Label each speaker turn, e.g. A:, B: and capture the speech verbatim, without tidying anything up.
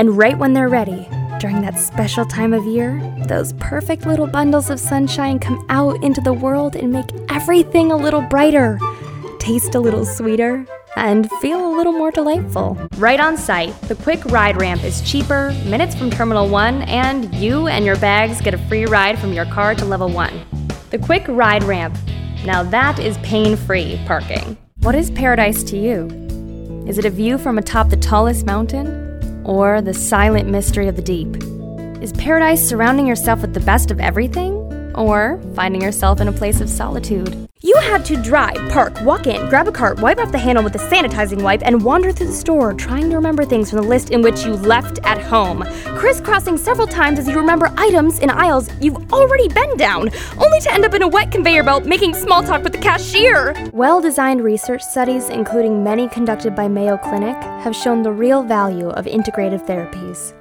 A: And right when they're ready, during that special time of year, those perfect little bundles of sunshine come out into the world and make everything a little brighter, taste a little sweeter, and feel a little more delightful. Right on site, the Quick Ride Ramp is cheaper, minutes from Terminal one, and you and your bags get a free ride from your car to Level one. The Quick Ride Ramp. Now that is pain-free parking. What is paradise to you? Is it a view from atop the tallest mountain? Or the silent mystery of the deep? Is paradise surrounding yourself with the best of everything? Or finding yourself in a place of solitude? You had to drive, park, walk in, grab a cart, wipe off the handle with a sanitizing wipe, and wander through the store trying to remember things from the list in which you left at home, crisscrossing several times as you remember items in aisles you've already been down, only to end up in a wet conveyor belt making small talk with the cashier. Well-designed research studies, including many conducted by Mayo Clinic, have shown the real value of integrative therapies.